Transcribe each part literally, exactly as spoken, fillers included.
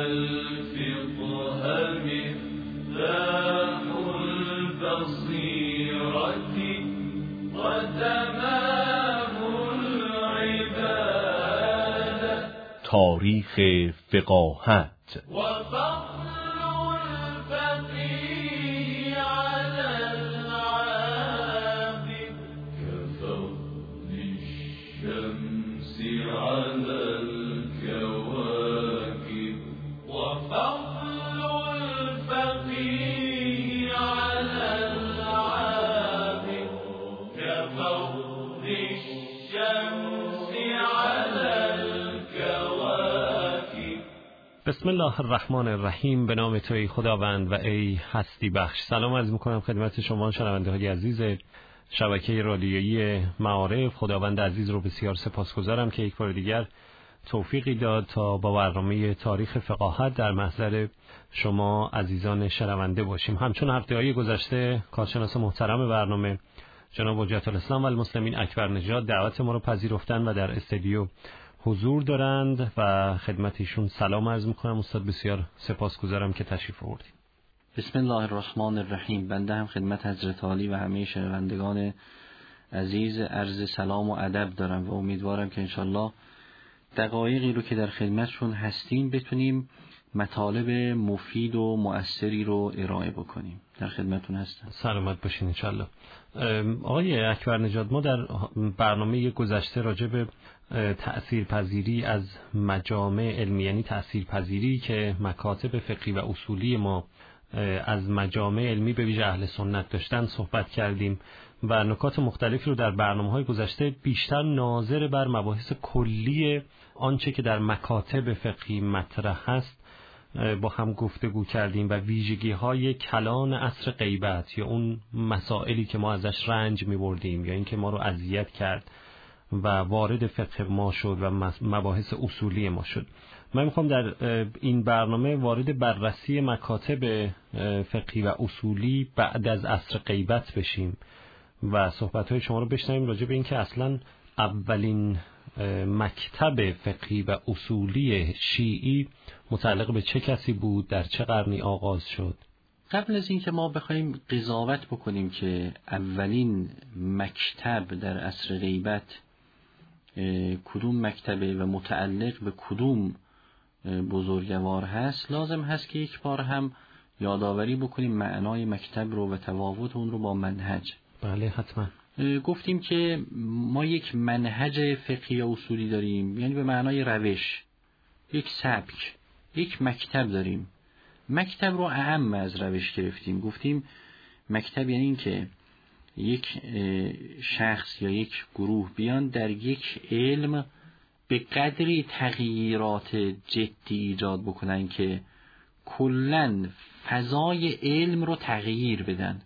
الفقه مفتاح البصيرة وتمام العبادة. تاریخ فقاهت بسم الله الرحمن الرحیم. به نام تو ای خداوند و ای هستی بخش. سلام عرض میکنم خدمت شما شنونده های عزیز شبکه رادیویی معارف. خداوند عزیز رو بسیار سپاسگزارم که یک بار دیگر توفیقی داد تا با برنامه تاریخ فقاهت در محضر شما عزیزان شنونده باشیم. همچون هفته‌های گذشته کارشناس محترم برنامه جناب حجت الاسلام و المسلمین اکبر نژاد دعوت ما رو پذیرفتن و در استودیو حضور دارند و خدمت ایشون سلام عرض میکنم. استاد بسیار سپاسگزارم که تشریف آوردید. بسم الله الرحمن الرحیم. بنده هم خدمت حضرت عالی و همه شنوندگان عزیز عرض سلام و ادب دارم و امیدوارم که انشالله دقایقی رو که در خدمتشون هستیم بتونیم مطالب مفید و مؤثری رو ارائه بکنیم. در خدمتون هستم. سلامت باشین انشالله. آقای اکبر نژاد، ما در برنامه گذشته راجع به تأثیرپذیری از مجامع علمی، یعنی تأثیرپذیری که مکاتب فقهی و اصولی ما از مجامع علمی به ویژه اهل سنت داشتن صحبت کردیم و نکات مختلفی رو در برنامه‌های گذشته بیشتر ناظر بر مباحث کلی آنچه که در مکاتب فقهی مطرح هست با هم گفتگو کردیم و ویژگی‌های کلان عصر غیبت یا اون مسائلی که ما ازش رنج می‌بردیم یا اینکه ما رو اذیت کرد و وارد فقه ما شد و مباحث اصولی ما شد. من میخوام در این برنامه وارد بررسی مکاتب فقهی و اصولی بعد از عصر غیبت بشیم و صحبت‌های شما رو بشنویم راجع به اینکه اصلاً اولین مکتب فقهی و اصولی شیعی متعلق به چه کسی بود، در چه قرنی آغاز شد. قبل از اینکه ما بخوایم قضاوت بکنیم که اولین مکتب در عصر غیبت کدوم مکتبه و متعلق به کدوم بزرگوار هست، لازم هست که یک بار هم یادآوری بکنیم معنای مکتب رو و تفاوت اون رو با منهج. بله حتما. گفتیم که ما یک منهج فقهی اصولی داریم، یعنی به معنای روش، یک سبک، یک مکتب داریم. مکتب رو اهم از روش گرفتیم. گفتیم مکتب یعنی این که یک شخص یا یک گروه بیان در یک علم به قدری تغییرات جدی ایجاد بکنن که کلاً فضای علم رو تغییر بدن،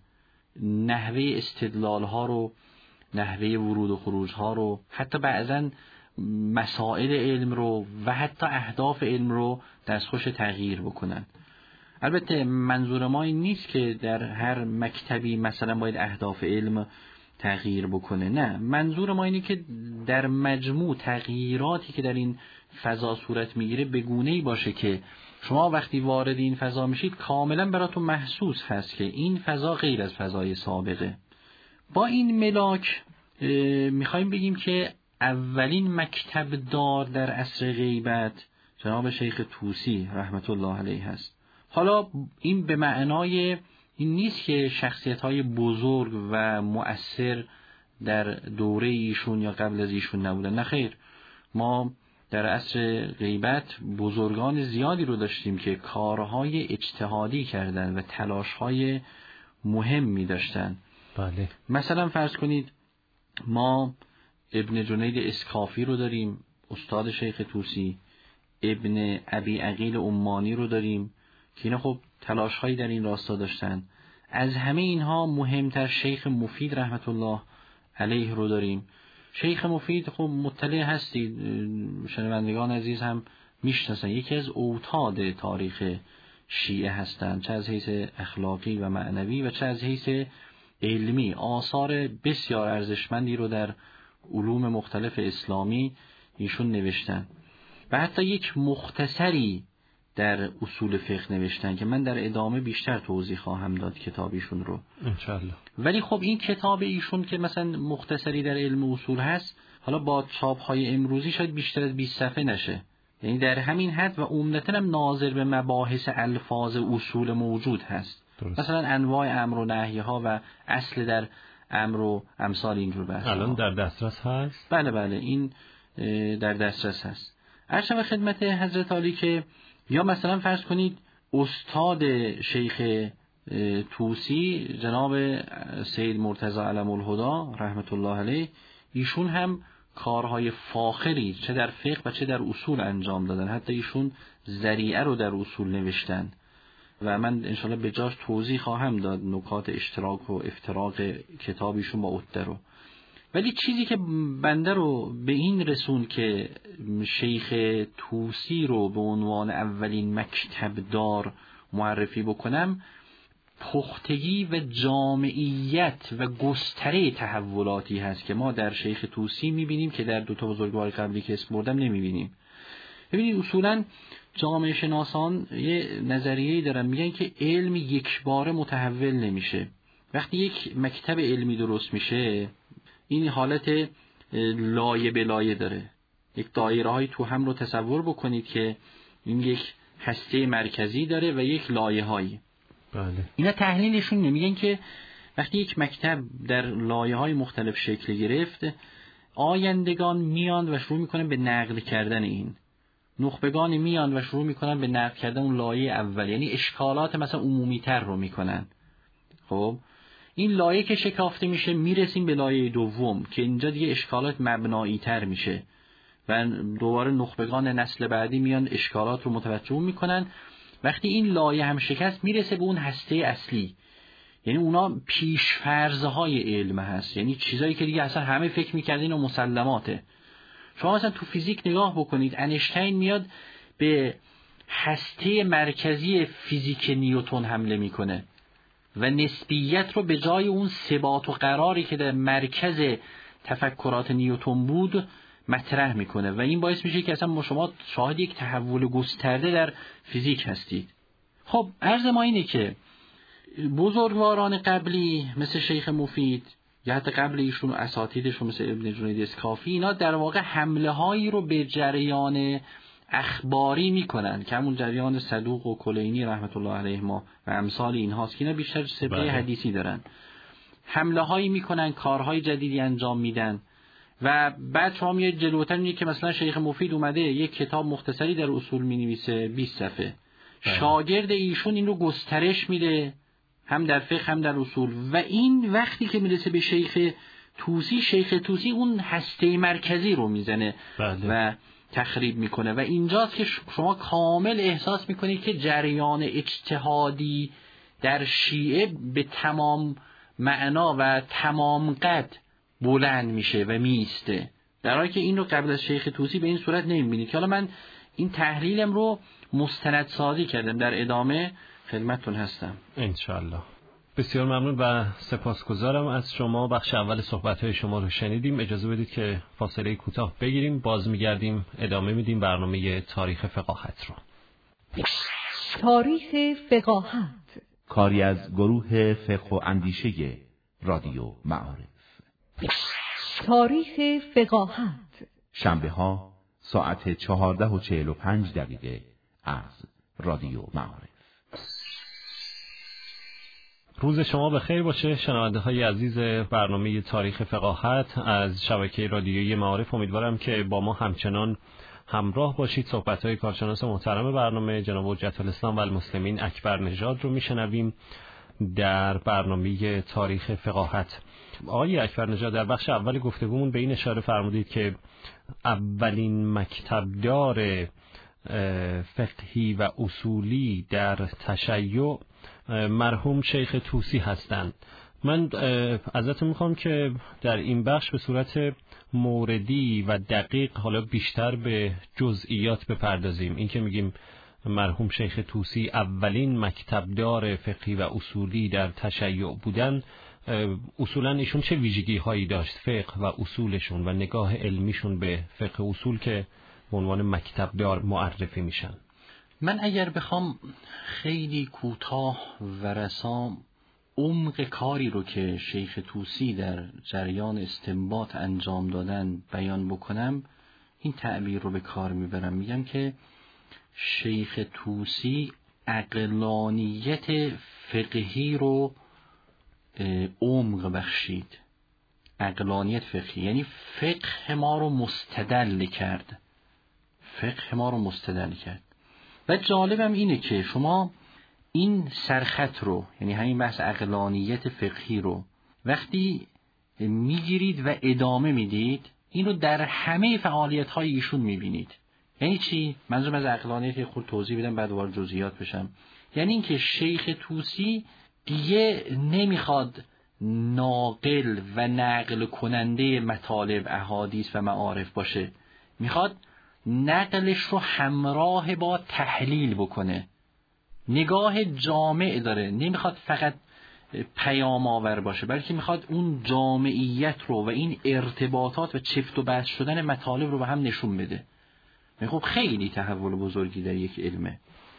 نحوه استدلال ها رو، نحوه ورود و خروج ها رو، حتی بعضاً مسائل علم رو و حتی اهداف علم رو دستخوش تغییر بکنن. البته منظور ما این نیست که در هر مکتبی مثلا باید اهداف علم تغییر بکنه، نه، منظور ما اینه که در مجموع تغییراتی که در این فضا صورت میگیره به گونه‌ای باشه که شما وقتی وارد این فضا میشید کاملا براتون محسوس هست که این فضا غیر از فضای سابقه. با این ملاک میخوایم بگیم که اولین مکتب دار در عصر غیبت جناب شیخ طوسی رحمت الله علیه هست. حالا این به معنای این نیست که شخصیت‌های بزرگ و مؤثر در دوره ایشون یا قبل از ایشون نبودن، نه خیر. ما در عصر غیبت بزرگان زیادی رو داشتیم که کارهای اجتهادی کردن و تلاش‌های مهمی داشتن. بله. مثلا فرض کنید ما ابن جنید اسکافی رو داریم، استاد شیخ طوسی، ابن ابی عقیل عمانی رو داریم که اینا خب تلاش‌هایی در این راستا داشتن. از همه اینها مهمتر شیخ مفید رحمت الله علیه رو داریم. شیخ مفید خب مطلع هستید، شنوندگان عزیز هم میشناسن، یکی از اوتاد تاریخ شیعه هستند، چه از حیث اخلاقی و معنوی و چه از حیث علمی. آثار بسیار ارزشمندی رو در علوم مختلف اسلامی ایشون نوشتن و حتی یک مختصری در اصول فقه نوشتن که من در ادامه بیشتر توضیح خواهم داد کتابیشون رو انشالله. ولی خب این کتاب ایشون که مثلا مختصری در علم اصول هست، حالا با چاپ‌های امروزی شاید بیشتر از بیست صفحه نشه، یعنی در همین حد و عمدتاً هم ناظر به مباحث الفاظ اصول موجود هست. درست. مثلا انواع امر و نهی‌ها و اصل در امر و امثال اینجور بحث الان در دسترس هست؟ بله بله این در دسترس هست. عرض به خدمت حضرت عالی که یا مثلا فرض کنید استاد شیخ طوسی جناب سید مرتضی علم الهدی رحمت الله علیه، ایشون هم کارهای فاخری چه در فقه و چه در اصول انجام دادن، حتی ایشون ذریعه رو در اصول نوشتن و من انشاءالله به جاش توضیح خواهم داد نکات اشتراک و افتراق کتابیشون با عده رو. ولی چیزی که بنده رو به این رسون که شیخ طوسی رو به عنوان اولین مکتبدار معرفی بکنم، پختگی و جامعیت و گستره تحولاتی هست که ما در شیخ طوسی میبینیم که در دو تا بزرگوار قبلی که اسم بردم نمیبینیم. ببینید اصولا جامعه شناسان یه نظریه‌ای دارن، میگن که علم یک باره متحول نمیشه. وقتی یک مکتب علمی درست میشه این حالت لایه به لایه داره. یک دایره های تو هم رو تصور بکنید که این یک هسته مرکزی داره و یک لایه هایی. بله. اینا تحلیلشون نمیگن که وقتی یک مکتب در لایه های مختلف شکل گرفت، آیندگان میان و شروع میکنن به نقد کردن این، نخبگان میان و شروع میکنن به نقد کردن اون لایه اول، یعنی اشکالات مثلا عمومی تر رو میکنن. خب این لایه که شکافته میشه میرسیم به لایه دوم که اینجا دیگه اشکالات مبنایی تر میشه و دوباره نخبگان نسل بعدی میان اشکالات رو متوجه میکنن. وقتی این لایه هم شکست میرسه به اون هسته اصلی، یعنی اونا پیشفرض‌های علم هست، یعنی چیزایی که دیگه اصلا همه فکر میکردین و مسلماته. شما مثلا تو فیزیک نگاه بکنید، انیشتین میاد به هسته مرکزی فیزیک نیوتن حمله میکنه و نسبیت رو به جای اون ثبات و قراری که در مرکز تفکرات نیوتن بود مطرح میکنه و این باعث میشه که اصلا شما شاهد یک تحول گسترده در فیزیک هستید. خب عرض ما اینه که بزرگواران قبلی مثل شیخ مفید یا حتی قبل ایشون و اساتیدشون مثل ابن جنید اسکافی، اینا در واقع حمله هایی رو به جریان اخباری میکنن که همون جریان صدوق و کلینی رحمت الله علیهما و امثال اینهاست که اینا بیشتر سبقه حدیثی دارن. حمله هایی میکنن، کارهای جدیدی انجام میدن و بعد شما میاد جلوتر میگه که مثلا شیخ مفید اومده یک کتاب مختصری در اصول مینویسه بیست صفحه، شاگرد ایشون این رو گسترش میده هم در فقه هم در اصول و این وقتی که میرسه به شیخ طوسی، شیخ طوسی اون هسته مرکزی رو میزنه بله. و تخریب میکنه و اینجاست که شما کامل احساس میکنید که جریان اجتهادی در شیعه به تمام معنا و تمام قد بلند میشه و میسته، در حالی که این رو قبل از شیخ طوسی به این صورت نمیبینید. که حالا من این تحلیلم رو مستندسازی کردم، در ادامه خدمتتون هستم انشالله. بسیار ممنون و سپاسگزارم از شما. بخش اول صحبت‌های شما رو شنیدیم. اجازه بدید که فاصله کوتاه بگیریم، باز میگردیم ادامه میدیم برنامه تاریخ فقاهت رو. تاریخ فقاهت، کاری از گروه فقه و اندیشه رادیو معارف. تاریخ فقاهت شنبه ها ساعت چهارده و چهل و پنج دقیقه از رادیو معارف. روز شما بخیر باشه شنونده های عزیز برنامه تاریخ فقاهت از شبکه رادیویی معارف. امیدوارم که با ما همچنان همراه باشید. صحبت های کارشناس محترم برنامه جناب حجت الاسلام و المسلمین اکبر نژاد رو میشنویم در برنامه تاریخ فقاهت. آقای اکبر نژاد، در بخش اول گفتگومون به این اشاره فرمودید که اولین مکتبدار فقهی و اصولی در تشیع مرحوم شیخ طوسی هستند. من ازتون میخوام که در این بخش به صورت موردی و دقیق حالا بیشتر به جزئیات بپردازیم. این که میگیم مرحوم شیخ طوسی اولین مکتبدار فقهی و اصولی در تشیع بودن، اصولا ایشون چه ویژگی هایی داشت فقه و اصولشون و نگاه علمیشون به فقه اصول که به عنوان مکتبدار معرفی میشن؟ من اگر بخوام خیلی کوتاه و رسام عمق کاری رو که شیخ طوسی در جریان استنباط انجام دادن بیان بکنم، این تعبیر رو به کار میبرم. میگم که شیخ طوسی عقلانیت فقهی رو عمق بخشید. عقلانیت فقهی یعنی فقه ما رو مستدل کرد، فقه ما رو مستدل کرد. و جالبم اینه که شما این سرخط رو، یعنی همین بحث عقلانیت فقهی رو وقتی میگیرید و ادامه میدید، این رو در همه فعالیت های ایشون میبینید. یعنی چی؟ منظورم از عقلانیت خود توضیح بدم بعد وارد جزئیات بشم. یعنی اینکه شیخ طوسی دیگه نمیخواد ناقل و نقل کننده مطالب احادیث و معارف باشه، میخواد نقلش رو همراه با تحلیل بکنه. نگاه جامع داره، نمیخواد فقط پیام آور باشه، بلکه میخواد اون جامعیت رو و این ارتباطات و چفت و بست شدن مطالب رو به هم نشون بده. خب خیلی تحول بزرگی در یک علمه.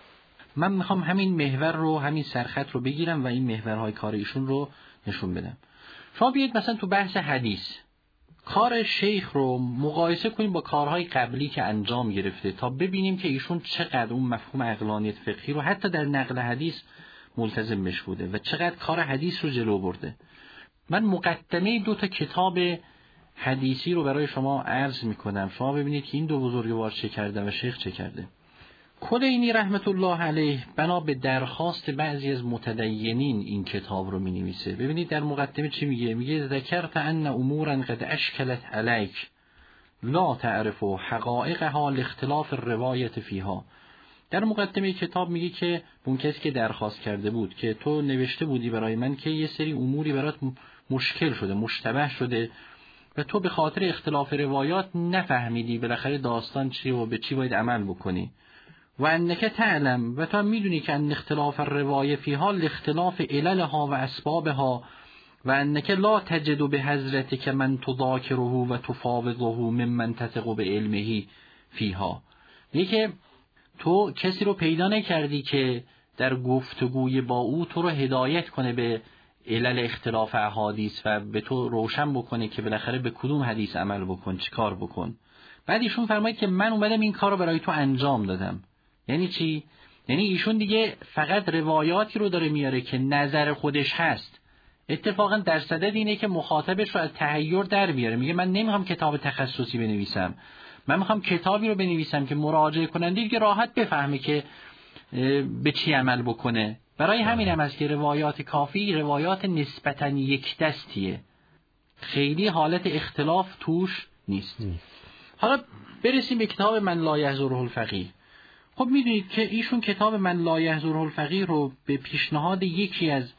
من میخوام همین محور رو، همین سرخط رو بگیرم و این محورهای کار ایشون رو نشون بدم. شما بیاید مثلا تو بحث حدیث کار شیخ رو مقایسه کنیم با کارهای قبلی که انجام گرفته تا ببینیم که ایشون چقدر اون مفهوم عقلانیت فقهی رو حتی در نقل حدیث ملتزم بش بوده و چقدر کار حدیث رو جلو برده. من مقدمه دو تا کتاب حدیثی رو برای شما عرض میکنم، شما ببینید که این دو بزرگوار چه کرده و شیخ چه کرده. کلینی رحمت الله علیه بنا به درخواست بعضی از متدینین این کتاب رو می نویسه. ببینید در مقدمه چی میگه؟ میگه ذکرت ان امورا قد اشکلت علیک لا تعرف حقائقها لاختلاف الروایت فیها. در مقدمه کتاب میگه که اون کسی که درخواست کرده بود که تو نوشته بودی برای من که یه سری اموری برات مشکل شده، مشتبه شده و تو به خاطر اختلاف روایات نفهمیدی بالاخره داستان چیه و به چی باید عمل بکنی. و انک تعلم، و تو میدونی که ان اختلاف الروایه فیها لاختلاف عللها و اسبابها و انک لا تجد به حضرتک من تذاکره و تفاوضه ممن تثق به علمه فیها. میگه که تو کسی رو پیدا نکردی که در گفتگوی با او تو رو هدایت کنه به علل اختلاف احادیث و به تو روشن بکنه که بالاخره به کدوم حدیث عمل بکن، چی کار بکن. بعد ایشون فرماید که من اومدم این کار رو برای تو انجام دادم. یعنی چی؟ یعنی ایشون دیگه فقط روایاتی رو داره میاره که نظر خودش هست. اتفاقا در صدد اینه که مخاطبش رو از تحیر در بیاره. میگه من نمیخوام کتاب تخصصی بنویسم، من میخوام کتابی رو بنویسم که مراجعه کننده دیگه راحت بفهمه که به چی عمل بکنه. برای همین هم است که روایات کافی روایات نسبتاً یک دستیه، خیلی حالت اختلاف توش نیست. حالا برسیم به کتاب من لا یحضره الفقیه. خب میدونید که ایشون کتاب من لا یحضره الفقیه رو به پیشنهاد یکی از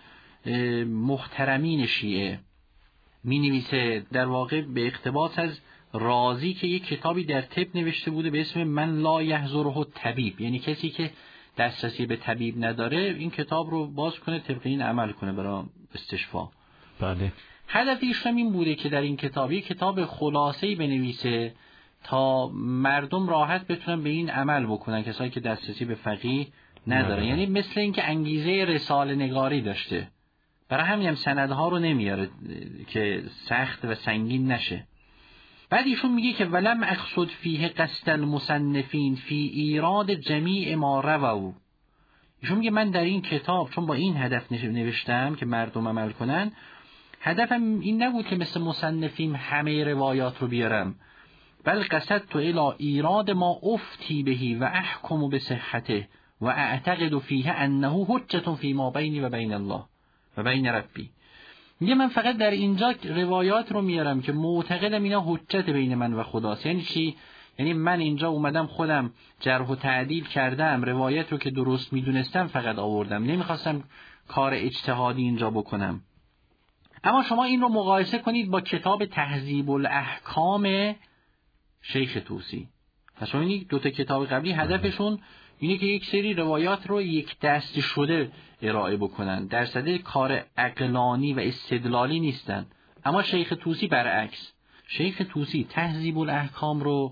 محترمین شیعه می نویسه، در واقع به اقتباس از رازی که یک کتابی در طب نوشته بوده به اسم من لا یحضره الطبیب، یعنی کسی که دسترسی به طبیب نداره این کتاب رو باز کنه طبق این عمل کنه برای استشفا. بله. هدف ایشون این بوده که در این کتابی کتاب خلاصه‌ای بنویسه تا مردم راحت بتونن به این عمل بکنن، کسایی که دسترسی به فقیه ندارن. یعنی مثل اینکه انگیزه رساله نگاری داشته، برای همین هم سندها رو نمیاره که سخت و سنگین نشه. بعد ایشون میگه که ولم اقصد فیه قصد المصنفین فی ایراد جمیع ما رووا. ایشون میگه من در این کتاب چون با این هدف نوشتم که مردم عمل کنن، هدفم این نبود که مثل مصنفین همه روایات رو بیارم، بل قصدت الی ایراد ما افتی بهی و احکم بصحته و اعتقد فیه انه حجة فی ما بینی و بین الله و بین ربی. میگه من فقط در اینجا روایات رو میارم که معتقدم اینا حجت بین من و خداست. یعنی چی؟ یعنی من اینجا اومدم خودم جرح و تعدیل کردم، روایت رو که درست میدونستم فقط آوردم، نمیخواستم کار اجتهادی اینجا بکنم. اما شما این رو مقایسه کنید با کتاب تهذیب الاحکام شیخ طوسی. پس این دو تا کتاب قبلی هدفشون اینه که یک سری روایات رو یک دست شده ارائه بکنن، در صدد کار عقلانی و استدلالی نیستن. اما شیخ طوسی برعکس، شیخ طوسی تهذیب الاحکام رو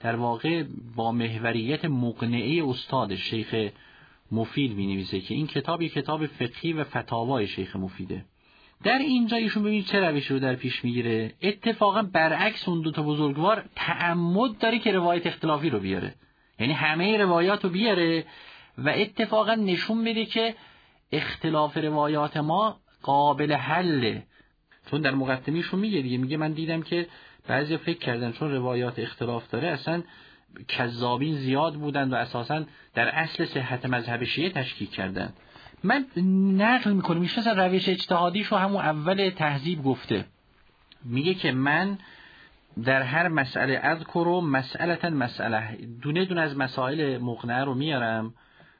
در واقع با محوریت مقنعه استاد شیخ مفید می‌نویسه که این کتاب یک کتاب فقهی و فتاوای شیخ مفیده. در اینجا ایشون ببینید چه روشی رو در پیش میگیره. اتفاقا برعکس اون دو تا بزرگوار تعمد داره که روایت اختلافی رو بیاره، یعنی همه روایات رو بیاره و اتفاقا نشون بده که اختلاف روایات ما قابل حله. چون در مقدمه‌ایشون میگه دیگه، میگه من دیدم که بعضی فکر کردن چون روایات اختلاف داره اصلا کذابین زیاد بودن و اساسا در اصل صحت مذهب شیعه تشکیک کردن. من نقل میکنم میشه مثلا روش اجتهادیشو همون اول تهذیب گفته، میگه که من در هر مسئله اذکر و مسئلتا مسئله، دونه دونه از مسائل مقنعه رو میارم،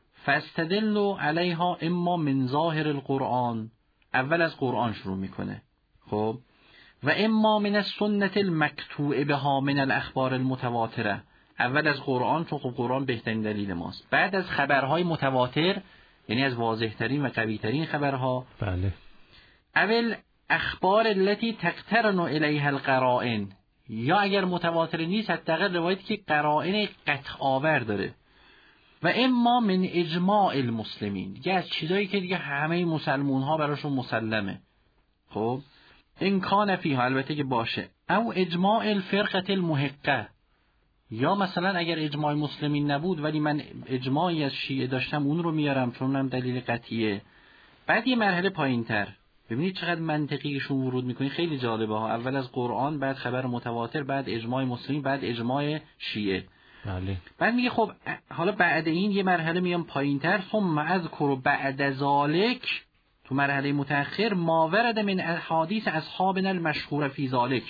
فاستدل علیها اما من ظاهر القرآن، اول از قرآن شروع میکنه، خب، و اما من السنت المکتوع بها من الاخبار المتواتره، اول از قرآن چون خب قرآن بهترین دلیل ماست، بعد از خبرهای متواتر یعنی از واضحترین و قویترین خبرها، بله، اول اخبار التي تقترن الیها القرائن، یا اگر متواتر نیست حداقل روایتی که قرائن قطع آور داره، و اما من اجماع المسلمین، دیگه از چیزایی که دیگه همه مسلمون ها براشون مسلمه، خب این کان فیها، البته که باشه، او اجماع الفرقه المحقه، یا مثلا اگر اجماع مسلمین نبود ولی من اجماعی از شیعه داشتم اون رو میارم چون اونم دلیل قطعیه. بعد یه مرحله پایین‌تر، ببینید چقدر منطقیشون ورود میکنی، خیلی جالبه ها، اول از قرآن، بعد خبر متواتر، بعد اجماع مسلمین، بعد اجماع شیعه. بله. بعد میگه خب حالا بعد این یه مرحله میام پایین‌تر، ثم اذکر بعد ذالک، تو مرحله متأخر، ما ورد من احادیث اصحابنا المشهور فی ذالک،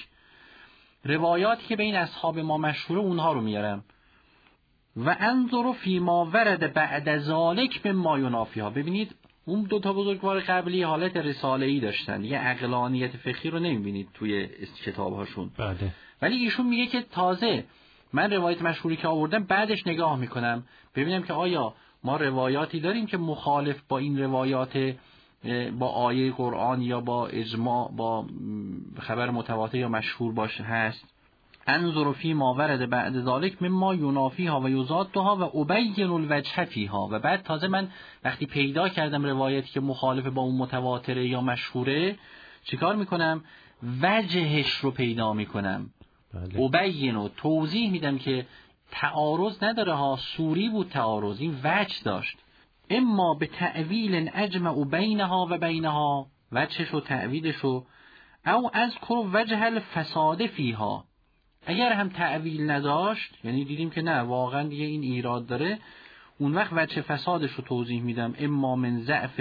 روایاتی که بین اصحاب ما مشهوره اونها رو میارم، و انظر فی ما ورد بعد ذالک مما ینافیها. ببینید اون دو تا بزرگوار قبلی حالت رساله‌ای داشتن، یه عقلانیت فقهی رو نمیبینید توی کتاب‌هاشون، بله. ولی ایشون میگه که تازه من روایت مشهوری که آوردم بعدش نگاه میکنم ببینم که آیا ما روایاتی داریم که مخالف با این روایات، با آیه قرآن یا با اجماع، با خبر متواتر یا مشهور باشه هست. انظر فی ما ورد بعد ذالک مما ینافیها و یزادها و ابین الوجه فیها، و بعد تازه من وقتی پیدا کردم روایتی که مخالف با اون متواتره یا مشهوره چیکار میکنم؟ وجهش رو پیدا میکنم. بله. ابین و توضیح میدم که تعارض نداره ها، سوری بود تعارض، این وجه داشت. اما به تأویل اجمع بینها و بینها، وجهش و تعویلش، او اذکر وجه الفساد فیها، اگر هم تعویل نداشت یعنی دیدیم که نه واقعا دیگه این ایراد داره، اون وقت وجه فسادش رو توضیح میدم، اما من ضعف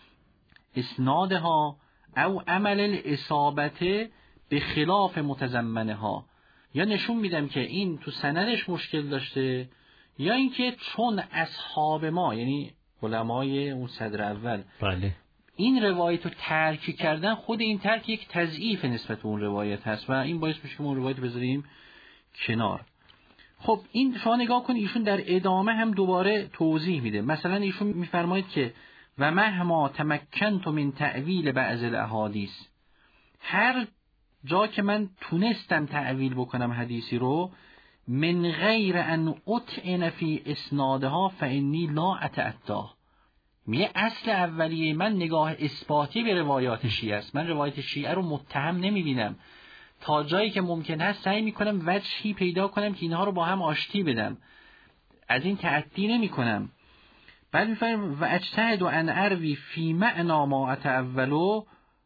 اسنادها او عمل الاصابت به خلاف متضمنها، یا نشون میدم که این تو سندش مشکل داشته، یا اینکه چون اصحاب ما یعنی علمای اون صدر اول بله. این روایت رو ترک کردن، خود این ترک یک تضعیف نسبت به اون روایت هست و این باعث میشه که اون روایت بذاریم کنار. خب این شما نگاه کنید، ایشون در ادامه هم دوباره توضیح میده. مثلا ایشون میفرماید که و مهما تمکنت من تعویل بعض الاحادیث، هر جا که من تونستم تعویل بکنم حدیثی رو، من غیر ان اطعن فی اسنادها فانی لا اتعدا، میگه اصل اولیه من نگاه اثباتی به روایات شیعه است، من روایت شیعه رو متهم نمیبینم، تا جایی که ممکن هست سعی میکنم وجهی پیدا کنم که اینها رو با هم آشتی بدم، از این تعدی نمی کنم. بعد میفرم و اجتهد ان اروی فی معنا ما اتعولو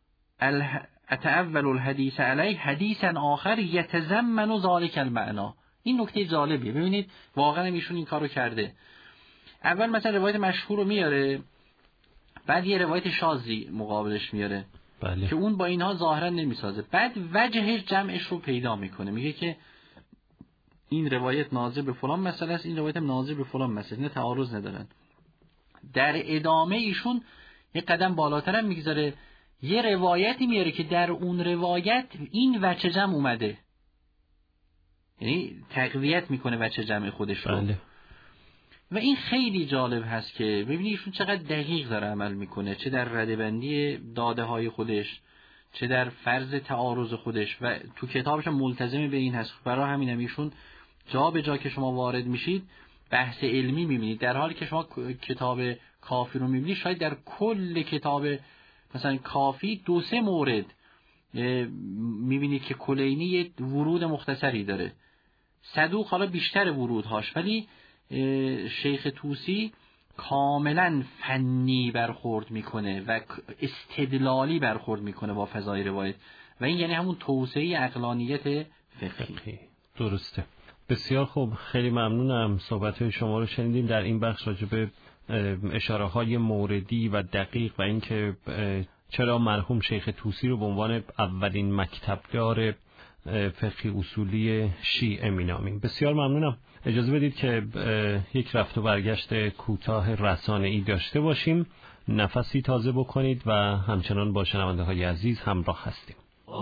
اتعول الحدیث علیه حدیثا آخر یتضمن ذلک المعنا. این نکته جالبیه، ببینید واقعا ایشون این کارو کرده. اول مثلا روایت مشهور رو میاره، بعد یه روایت شاذی مقابلش میاره، بله. که اون با اینها ظاهرا نمیسازه، بعد وجهش جمعش رو پیدا میکنه، میگه که این روایت ناظر به فلان مسئله است، این روایت هم ناظر به فلان مسئله، نه تعارض ندارن. در ادامه ایشون یه قدم بالاتر هم میگذاره، یه روایتی میاره که در اون روایت این وجه جمع اومده، یعنی تقویت میکنه وجه جمع خودش رو. بله. و این خیلی جالب هست که ببینید ایشون چقدر دقیق داره عمل میکنه، چه در ردبندی داده های خودش، چه در فرض تعارض خودش، و تو کتابش ملتزم به این هست. برای همین هم ایشون جا به جا که شما وارد میشید بحث علمی میبینید، در حالی که شما کتاب کافی رو میبینید شاید در کل کتاب مثلا کافی دو سه مورد میبینید که کلینی یه ورود مختصری داره. صدوق حالا بیشتر ورودهاش، ولی شیخ طوسی کاملا فنی برخورد میکنه و استدلالی برخورد میکنه با فضای روایت و این یعنی همون توسعه عقلانیت فقهی. درسته. بسیار خوب، خیلی ممنونم. صحبت‌های شما رو شنیدیم در این بخش راجع به اشاره‌های موردی و دقیق و اینکه چرا مرحوم شیخ طوسی رو به عنوان اولین مکتبدار فقهی اصولی شیعه می‌نامیم. بسیار ممنونم. اجازه بدید که یک رفت و برگشت کوتاه رسانه‌ای داشته باشیم، نفسی تازه بکنید و همچنان با شنونده‌های عزیز همراه هستیم.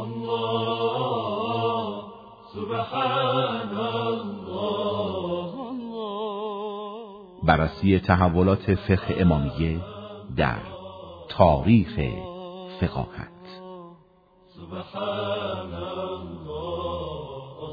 الله سبحان الله. بررسی تحولات فقه امامیه در تاریخ فقاهت. سبحان الله.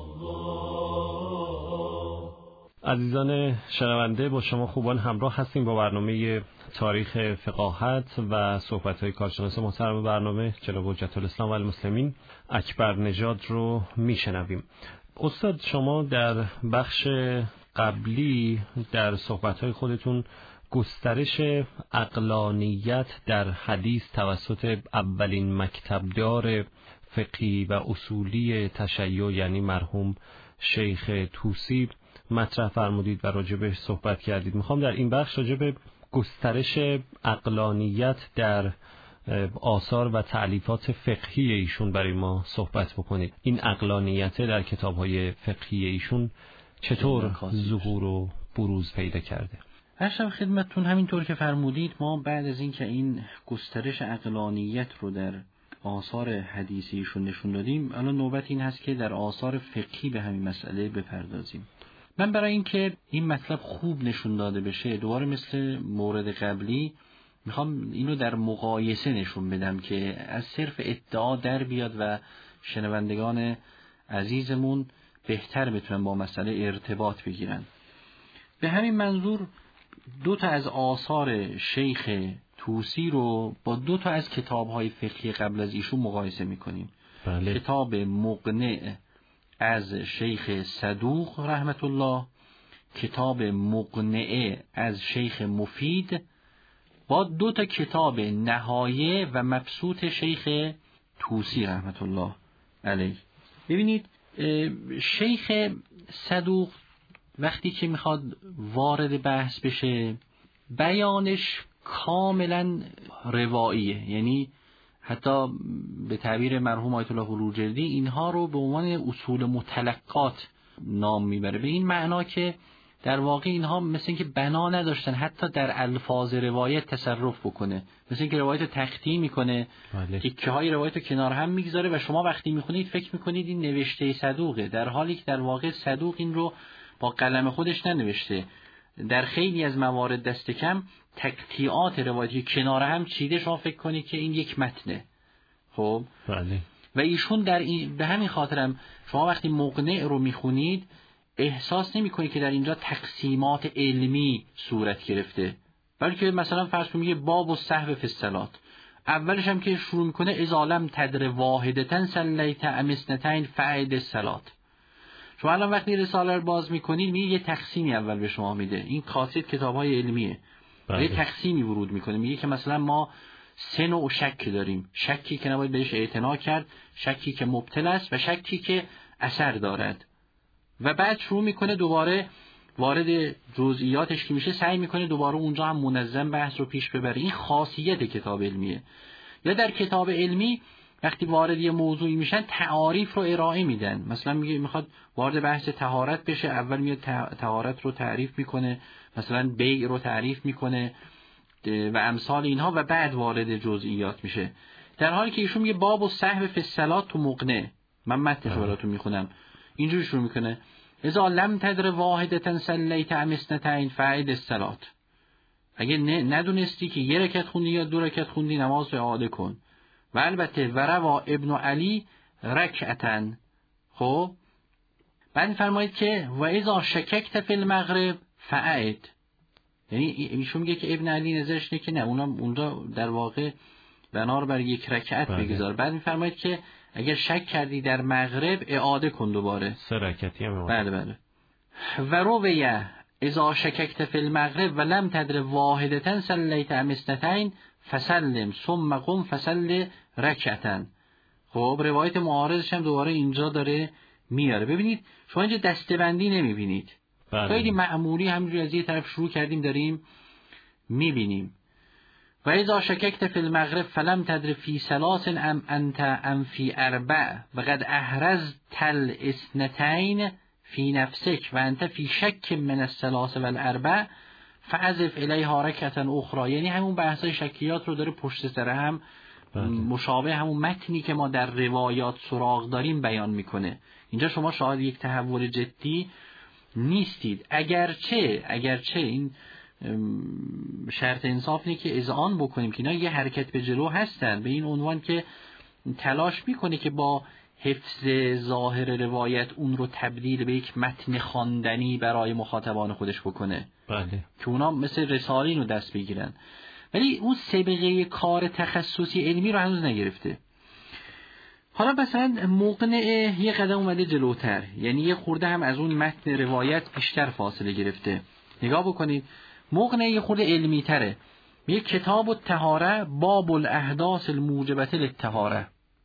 عزیزان شنونده، با شما خوبان همراه هستیم با برنامه تاریخ فقاهت و صحبت‌های کارشناس محترم برنامه جناب حجت الاسلام و المسلمین اکبر نژاد رو میشنویم. استاد، شما در بخش قبلی در صحبت‌های خودتون گسترش عقلانیت در حدیث توسط اولین مکتبدار فقهی و اصولی تشیع یعنی مرحوم شیخ طوسی مطرح فرمودید و راجبش صحبت کردید. میخوام در این بخش راجب گسترش عقلانیت در آثار و تألیفات فقهی ایشون برای ما صحبت بکنید. این عقلانیت در کتاب‌های فقهی ایشون چطور ظهور و بروز پیدا کرده؟ هرشم خدمتتون همینطور که فرمودید، ما بعد از این که این گسترش عقلانیت رو در آثار حدیثیشون نشون دادیم، الان نوبت این هست که در آثار فقهی به همین مسئله بپردازیم. من برای اینکه این مطلب خوب نشون داده بشه، دوباره مثل مورد قبلی میخوام اینو در مقایسه نشون بدم که از صرف ادعا در بیاد و شنوندگان عزیزمون بهتر بتونن با مسئله ارتباط بگیرن. به همین منظور دو تا از آثار شیخ طوسی رو با دو تا از کتاب‌های فقهی قبل از ایشون مقایسه می‌کنیم. بله. کتاب مقنع از شیخ صدوق رحمت الله، کتاب مقنع از شیخ مفید با دو تا کتاب نهایه و مبسوط شیخ طوسی رحمت الله علیه. ببینید شیخ صدوق وقتی که میخواد وارد بحث بشه بیانش کاملا رواییه، یعنی حتی به تعبیر مرحوم آیت الله هلوجردی اینها رو به عنوان اصول متلقات نام میبره، به این معنا که در واقع اینها مثل اینکه بنا نداشتن حتی در الفاظ روایت تصرف بکنه، مثل اینکه روایت رو تختی میکنه، تیکه های روایت رو کنار هم میگذاره و شما وقتی میخونید فکر میکنید این نوشته صدوقه، در حالی که در واقع صدوق این رو با قلم خودش ننوشته. در خیلی از موارد دست کم تقطیعات روایتی کنار هم چیده شما فکر کنید که این یک متنه. خب بله. و ایشون در این به همین خاطرم شما وقتی مقنع رو میخونید احساس نمی‌کنید که در اینجا تقسیمات علمی صورت گرفته، بلکه مثلا فرض کنید باب السهو فی الصلاة، اولش هم که شروع میکنه اذا لم تدر واحدتن صلیت ام اثنتین فعد الصلاة. شما الان وقتی رساله رو باز میکنید میگه یه تقسیمی اول به شما میده، این خاصیت کتاب‌های علمیه. یه تقسیمی ورود میکنه، میگه که مثلا ما سه نوع شک داریم، شکی که نباید بهش اعتنا کرد، شکی که مبطل است و شکی که اثر دارد. و بعد شروع میکنه دوباره وارد جزئیاتش که میشه سعی میکنه دوباره اونجا هم منظم بحث رو پیش ببره. این خاصیت کتاب علمیه. یا در کتاب علمی وقتی وارد یه موضوعی میشن تعاریف رو ارائه میدن، مثلا میگه میخواد وارد بحث طهارت بشه، اول میاد طهارت رو تعریف میکنه، مثلا بیع رو تعریف میکنه و امثال اینها و بعد وارد جزئیات میشه. در حالی که ایشون میگه باب السهو فی الصلاة تو مقنع، من متنش رو براتون میخونم، اینجوری شروع میکنه اذا لم تدر واحدتن صلیت ام اثنتین فعد الصلاة، اگه ندونستی که یه رکعت خوندی یا دو رکعت خوندی نماز رو اعاده کن. و البته وروا ابن علی رکعتن. خب بعد میفرمایید که و اذا شککت فی المغرب فاعد، یعنی ایشون میگه که ابن علی نظرش اینه که نه، اونا اونجا در واقع بنا رو بر یک رکعت بگذار. بعد میفرمایید که اگر شک کردی در مغرب اعاده کن دوباره سه رکعتی هم اعاده. بله بله. و رویه اذا شککت فی المغرب و لم تدر واحدتا صلیت ام اثنتین فسلم ثم قم فصل رکعتا. خب روایت معارضش هم دوباره اینجا داره میاره. ببینید شما اینجا دسته‌بندی نمیبینید، خیلی معمولی همینجوری از یه طرف شروع کردیم داریم میبینیم. و اذا شککت فی المغرب فلم تدر فی ثلاث ام انت ام فی اربع و قد احرزت الاثنتین فی نفسک و انت فی شک من الثلاث والاربع فعزف الیها رکعتا اخرى. یعنی همون بحثای شکیات رو داره پشت سر هم بله. مشابه همون متنی که ما در روایات سراغ داریم بیان میکنه. اینجا شما شاید یک تحول جدی نیستید، اگرچه اگرچه این شرط انصاف اینه که اذعان بکنیم که اینا یه حرکت به جلو هستن، به این عنوان که تلاش میکنه که با حفظ ظاهر روایت اون رو تبدیل به یک متن خواندنی برای مخاطبان خودش بکنه بله. که اونا مثل رسالین رو دست بگیرن، ولی اون سابقه کار تخصصی علمی رو هنوز نگرفته. حالا مثلا مقنعه یه قدم اومده جلوتر، یعنی یه خورده هم از اون متن روایت بیشتر فاصله گرفته. نگاه بکنید مقنعه یه خورده علمی تره، یه کتاب الطهاره باب الاحداث الموجبه للطهاره،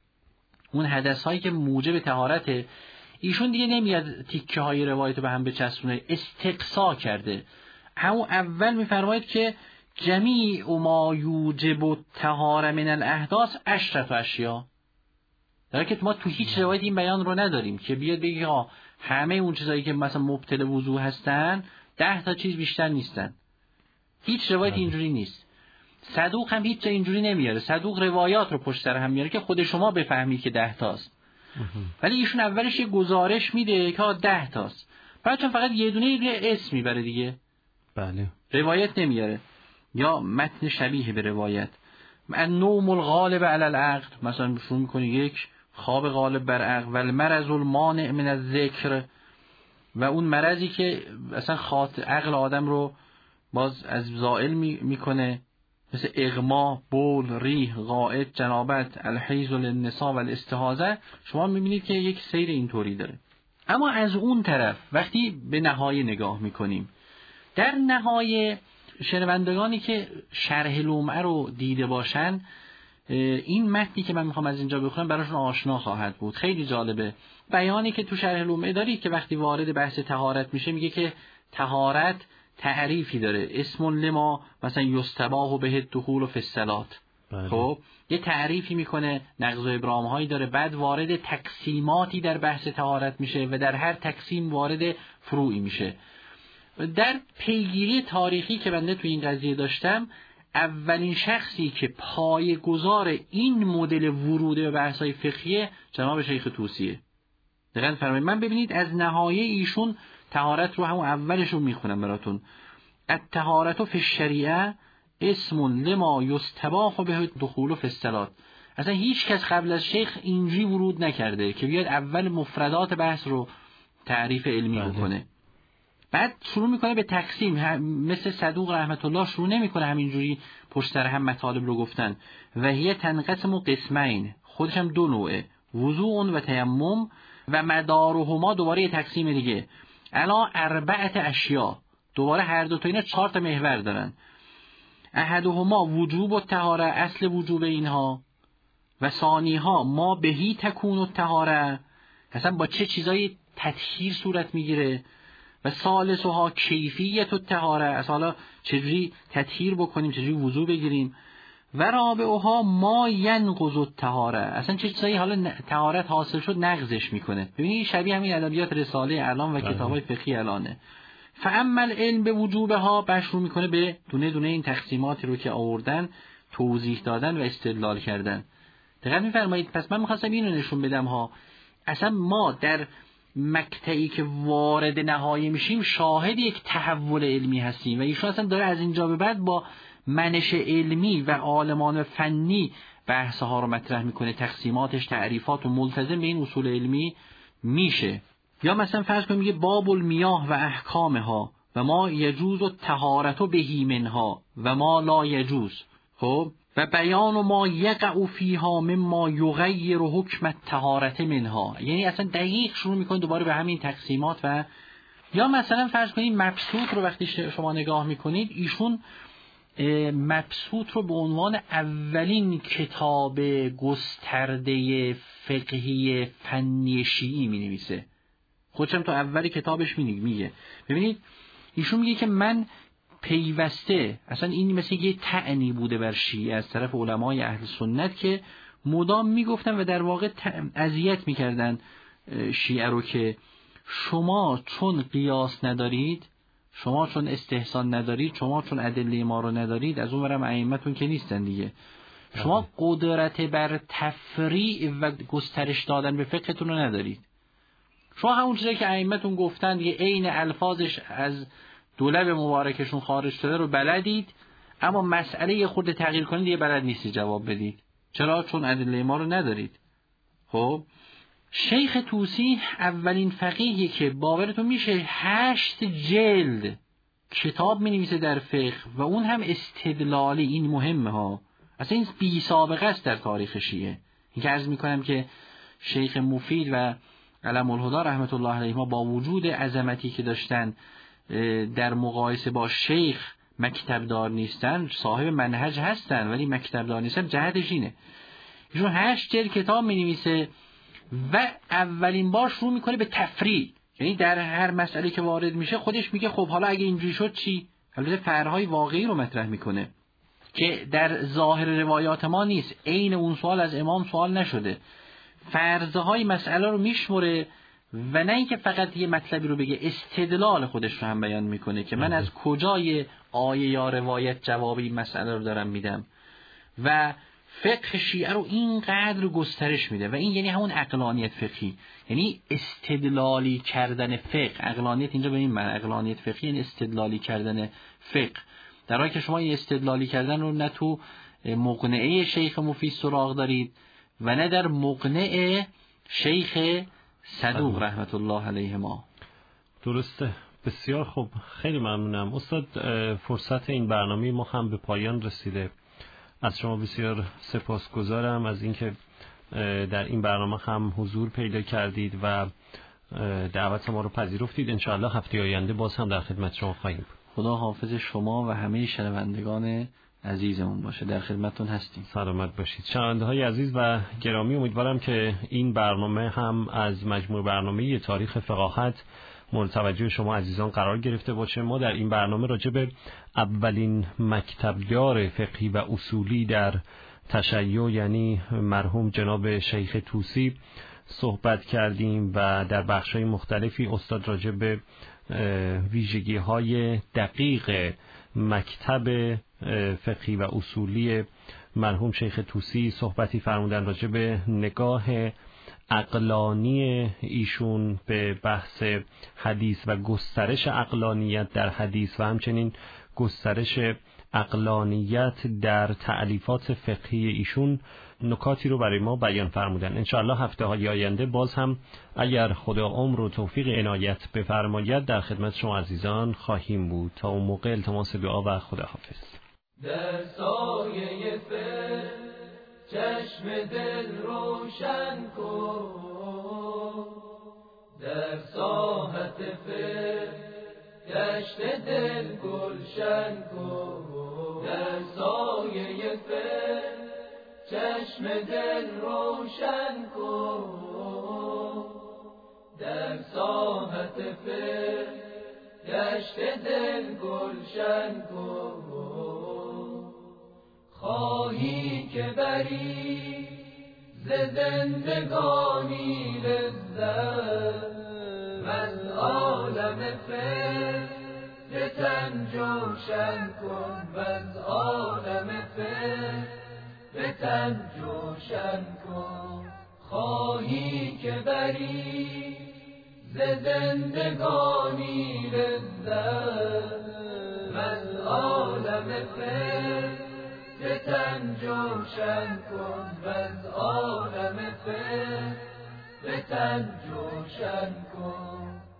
اون حدث هایی که موجب طهارته. ایشون دیگه نمیاد تیکه های روایت رو به هم بچسبونه، استقصا کرده. همون اول میفرماید که جمیع ما یوجب الطهاره من الاحداث عشرة اشیاء، در حالی که ما تو هیچ روایت این بیان رو نداریم که بیاد بگه ها همه اون چیزایی که مثلا مبطل وضو هستن ده تا چیز بیشتر نیستن. هیچ روایت اینجوری نیست. صدوق هم هیچ جا اینجوری نمیاره. صدوق روایات رو پشت سر هم میاره که خود شما بفهمید که ده تاست. ولی ایشون اولش یه گزارش میده که ها ده تاست، بعد چون فقط یه دونه یه اسم میبره دیگه. بله. روایت نمیاره یا متن شبیه به روایت. النوم الغالب علی العقل، مثلا شروع میکنه یک خواب غالب بر عقل، و المرض المانع من الذکر، و اون مرضی که اصلا خاط عقل آدم رو باز از زائل میکنه، مثل اغما، بول، ریح، غائط، جنابت، الحیض للنساء و الاستحاضه. شما میبینید که یک سیر اینطوری داره. اما از اون طرف وقتی به نهایه نگاه میکنیم، در نهایه شنوندگانی که شرح لمعه رو دیده باشن، این متنی که من میخوام از اینجا بخونم براشون آشنا خواهد بود. خیلی جالبه بیانی که تو شرح لمعه داری که وقتی وارد بحث طهارت میشه میگه که طهارت تعریفی داره، اسم لما مثلا یستباح به الدخول فی الصلاة. خب یه تعریفی میکنه، نقض و ابرام هایی داره، بعد وارد تقسیماتی در بحث طهارت میشه و در هر تقسیم وارد فروعی میشه. در پیگیری تاریخی که بنده تو این قضیه داشتم، اولین شخصی که پایه‌گذار این مدل ورود به بحث‌های فقهی جناب شیخ طوسیه. دقیقاً فرمایید. من ببینید از نهایه ایشون طهارت رو همون اولش رو میخونم براتون. الطهارت فی الشریعه اسم لما یستباح به الدخول فی الصلاة. اصلا هیچ کس قبل از شیخ اینجوری ورود نکرده که بیاد اول مفردات بحث رو تعریف علمی بله. بکنه، بعد شروع میکنه به تقسیم. مثل صدوق رحمت الله شروع نمیکنه همینجوری پشت سر هم مطالب رو گفتن. و هی تنقسم قسمین، خودش هم دو نوعه، وضوء و تیمم، و مدارهما دوباره یه تقسیم دیگه، الا اربعه اشیاء، دوباره هر دو تا اینا چهار تا محور دارن. احدهما وجوب الطهاره، اصل وجوب اینها، و ثانیها ما بهی تکون الطهاره، اصلا با چه چیزایی تطهیر صورت میگیره، و ثالثها کیفیت الطهاره، اصلا چجوری تطهیر بکنیم، چجوری وضو بگیریم، و رابعها ما ینقض الطهاره، اصلا چه چیزایی حالا طهارت حاصل شد نقضش میکنه. ببینید شبیه همین ادبیات رساله الان و کتابای فقهی الانه. فاما العلم به وجوبها، بشرو میکنه به دونه دونه این تقسیماتی رو که آوردن توضیح دادن و استدلال کردن. دقیق میفرمایید. پس من میخواستم اینو نشون بدم ها، اصلا ما در مقطعی که وارد نهایه میشیم شاهد یک تحول علمی هستیم و ایشون اصلا داره از اینجا به بعد با منش علمی و عالمان فنی بحث ها رو مطرح میکنه، تقسیماتش، تعریفات و ملتزم به این اصول علمی میشه. یا مثلا فرض کنیم میگه باب المیاه و احکامها و ما یجوز الطهارة به منها و ما لا یجوز. خب و بیان ما یقع فیها مما یغیر حکم الطهارة منها، یعنی اصلا دقیق شروع میکنه دوباره به همین تقسیمات. و یا مثلا فرض کنید مبسوط رو وقتی شما نگاه میکنید، ایشون مبسوط رو به عنوان اولین کتاب گسترده فقهی فنی شیعی می نویسه. خودشم تو اول کتابش میگه. ببینید ایشون میگه که من پیوسته، اصلا این مثل یه طعنی بوده بر شیعه از طرف علمای اهل سنت که مدام میگفتن و در واقع اذیت میکردن شیعه رو که شما چون قیاس ندارید، شما چون استحسان ندارید، شما چون ادله ما رو ندارید، از اون برم ائمه‌تون که نیستن دیگه، شما قدرت بر تفریع و گسترش دادن به فقهتون رو ندارید. شما همون چیزی که ائمه‌تون گفتن دیگه عین الفاظش از دولب مبارکشون خارج شده رو بلدید، اما مسئله خود تغییر کنید دیگه بلد نیستی جواب بدید. چرا؟ چون ادله ما رو ندارید. خب شیخ طوسی اولین فقیهی که باورتون میشه هشت جلد کتاب می‌نویسه در فقه و اون هم استدلالی. این مهمه ها، اصلا این بی سابقه است در تاریخ شیعه. این که عرض میکنم که شیخ مفید و علم الهدی رحمت الله علیهما با وجود عظمتی که داشتن در مقایسه با شیخ مکتبدار نیستن، صاحب منهج هستن ولی مکتبدار نیستن. جهتش اینه ایشون هشت جلد کتاب می‌نویسه و اولین بار شروع میکنه به تفریع، یعنی در هر مسئله که وارد میشه خودش میگه خب حالا اگه اینجوری شد چی؟ البته فرع‌های واقعی رو مطرح میکنه که در ظاهر روایات ما نیست، عین اون سوال از امام سوال نشده، فرض‌های مسئله رو میشمره و نه اینکه فقط یه مطلبی رو بگه، استدلال خودش رو هم بیان میکنه که من از کجای آیه یا روایت جواب این مسئله رو دارم میدم. و فقه شیعه رو اینقدر گسترش میده و این یعنی همون عقلانیت فقهی، یعنی استدلالی کردن فقه. عقلانیت اینجا به این معنی، عقلانیت فقهی یعنی استدلالی کردن فقه، در حالی که شما این استدلالی کردن رو نه تو مقنعه شیخ مفید سراغ دارید و نه در مقنع شیخ صدوق رحمت الله علیهما. درسته. بسیار خوب، خیلی ممنونم استاد. فرصت این برنامه ما هم به پایان رسیده. از شما بسیار سپاسگزارم از اینکه در این برنامه هم حضور پیدا کردید و دعوت ما رو پذیرفتید. انشاءالله هفته آینده باز هم در خدمت شما خواهیم بود. خدا حافظ شما و همه شنوندگان عزیزمون باشه. در خدمتتون هستیم. سلامت باشید. شنونده های عزیز و گرامی، امیدوارم که این برنامه هم از مجموع برنامه تاریخ فقاهت مورد توجه شما عزیزان قرار گرفته باشه. ما در این برنامه راجع به اولین مکتبیار فقهی و اصولی در تشیع یعنی مرحوم جناب شیخ طوسی صحبت کردیم و در بخش‌های مختلفی استاد راجع به ویژگی‌های دقیق مکتب فقهی و اصولی مرحوم شیخ طوسی صحبتی فرمودن، راجع به نگاه عقلانی ایشون به بحث حدیث و گسترش عقلانیت در حدیث و همچنین گسترش عقلانیت در تألیفات فقهی ایشون نکاتی رو برای ما بیان فرمودن. انشاءالله هفته های آینده باز هم اگر خدا عمر و توفیق عنایت بفرماید در خدمت شما عزیزان خواهیم بود. تا اون موقع التماس دعا و خداحافظ. در سایه فقه چشم دل روشن کن، در ساحت فقه دشت دل گلشن کن، در سایه فقه چشم دل روشن کن، در ساحت فقه دشت دل گلشن کن. خواهی که بری ز زندگانی لذت از عالم فقه به تن جوشن کن، از عالم فقه به تن جوشن کن. خواهی که بری ز زندگانی لذت از عالم فقه به تن جوشن کن، از عالم فقه به تن جوشن کن